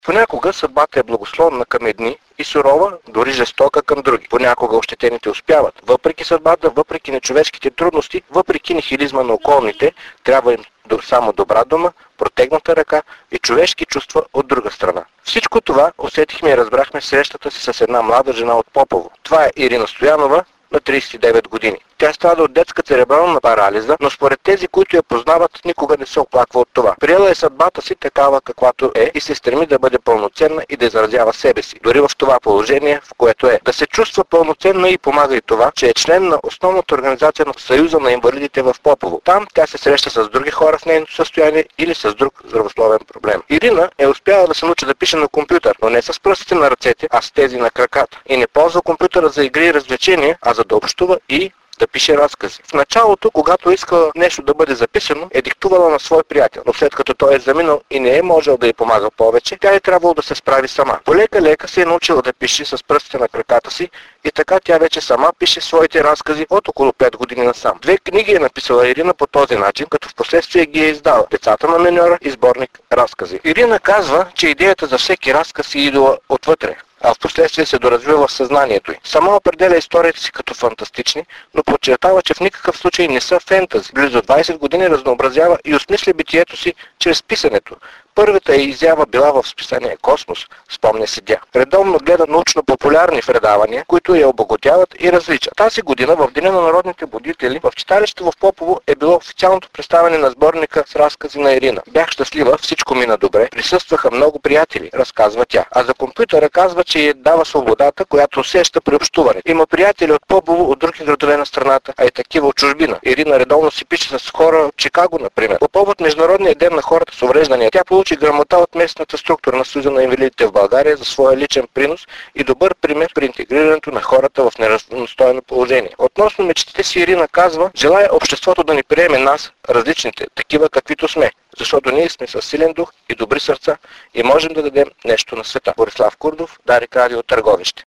Понякога съдбата е благосклонна към едни и сурова, дори жестока към други. Понякога ощетените успяват. Въпреки съдбата, въпреки нечовешките трудности, въпреки нихилизма на околните, трябва им само добра дума, протегната ръка и човешки чувства от друга страна. Всичко това усетихме и разбрахме в срещата си с една млада жена от Попово. Това е Ирина Стоянова, на 39 години. Тя страда от детска церебрална парализа, но според тези, които я познават, никога не се оплаква от това. Приела е съдбата си такава, каквато е, и се стреми да бъде пълноценна и да изразява себе си. Дори в това положение, в което е. Да се чувства пълноценна и помага и това, че е член на основната организация на Съюза на инвалидите в Попово. Там тя се среща с други хора в нейното състояние или с друг здравословен проблем. Ирина е успяла да се научи да пише на компютър, но не с пръстите на ръцете, а с тези на краката. И не ползва компютъра за игри и развлечения, а за да общува и да пише разкази. В началото, когато искала нещо да бъде записано, е диктувала на свой приятел, но след като той е заминал и не е можел да й помага повече, тя е трябвало да се справи сама. Полека-лека се е научила да пише с пръстите на краката си и така тя вече сама пише своите разкази от около 5 години насам. 2 книги е написала Ирина по този начин, като в последствие ги е издала: Децата на миньора и сборник разкази. Ирина казва, че идеята за всеки разказ е идола отвътре, а в последствие се доразвива в съзнанието й. Сама определя историята си като фантастични, но подчертава, че в никакъв случай не са фентази. Близо 20 години разнообразява и осмисля битието си чрез писането. Първата изява била в списание Космос, спомня си тя. Редовно гледа научно-популярни предавания, които я обогатяват и различат. Тази година, в Деня на народните будители, в читалището в Попово е било официалното представяне на сборника с разкази на Ирина. Бях щастлива, всичко мина добре, присъстваха много приятели, разказва тя. А за компютъра казва, че й дава свободата, която усеща при общуване. Има приятели от Попово, от други градове на страната, а и такива от чужбина. Ирина редовно си пише с хора от Чикаго, например. По повод Международния ден на хората с увреждания, тя получи грамота от местната структура на Съюза на инвалидите в България за своя личен принос и добър пример при интегрирането на хората в неравностойно положение. Относно мечтите си Ирина казва: желая обществото да ни приеме нас, различните, такива каквито сме, защото ние сме със силен дух и добри сърца и можем да дадем нещо на света. Борислав Курдов, Дарик Радио, Търговище.